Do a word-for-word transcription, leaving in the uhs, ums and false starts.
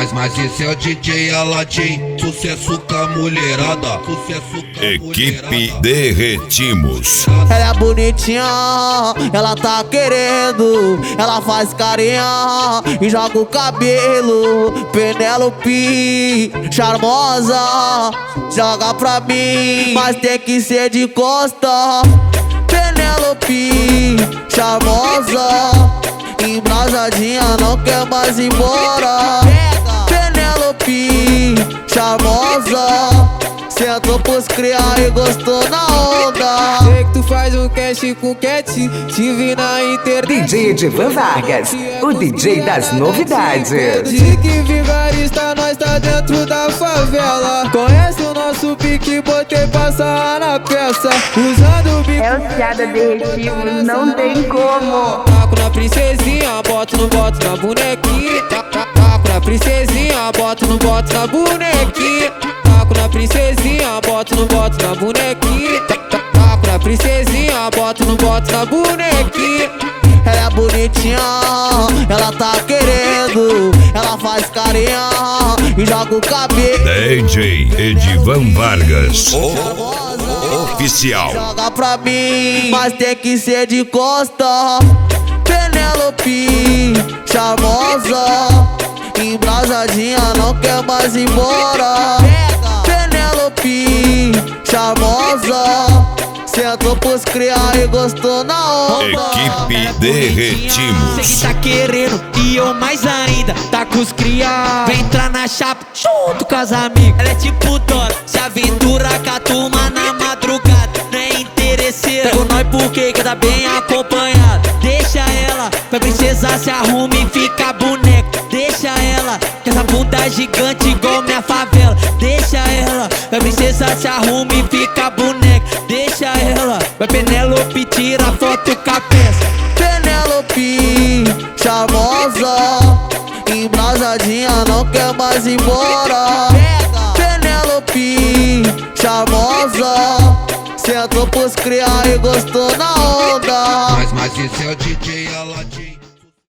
Mas, mas esse é o D J Aladim, sucesso com a mulherada, sucesso com a Equipe Derretimos. Ela é bonitinha, ela tá querendo, ela faz carinha e joga o cabelo. Penélope, charmosa, joga pra mim, mas tem que ser de costa. Penélope, charmosa, embrasadinha, não quer mais ir embora. Penélope, charmosa, sentou pros criar e gostou na onda. Sei que tu faz um cast com Cat, te vi na internet. D J Edivan Vargas, o D J das novidades. De que vigarista nós tá dentro da favela. Conhece o nosso pique, botei passar na peça. Usando o bico. É o Ciada Derretimos, não tem como. Taco na princesinha, boto no boto na bonequinha. Taco na princesinha, boto no boto na bonequinha. Taco na princesinha, boto no boto na bonequinha. Taco na princesinha, boto no boto na bonequinha. Ela é bonitinha, ela tá querendo, ela faz carinha e joga o cabelo. D J Edivan Vargas, o oficial. Joga pra mim, mas tem que ser de costa. Penélope, charmosa, embrasadinha, não quer mais ir embora. Penélope, charmosa, sentou pros criar e gostou na onda. Equipe Derretimos. Sei que tá querendo e eu mais ainda, tá com os cria. Vem entrar na chapa junto com as amigas. Ela é tipo Dora, se aventura com a turma na madrugada. Não é interesseira, pego nós porque que tá bem acompanhado. Deixa ela, pra princesa se arruma e fica boneca. Deixa ela, que essa bunda gigante igual minha favela. Deixa ela, pra princesa se arruma e fica boneca. Deixa ela, pra Penélope tira foto com a peça. Penélope, charmosa, embrasadinha, não quer mais ir embora. Penélope, charmosa, sentou pros criar e gostou na onda. Mas, mas esse é o D J Aladim.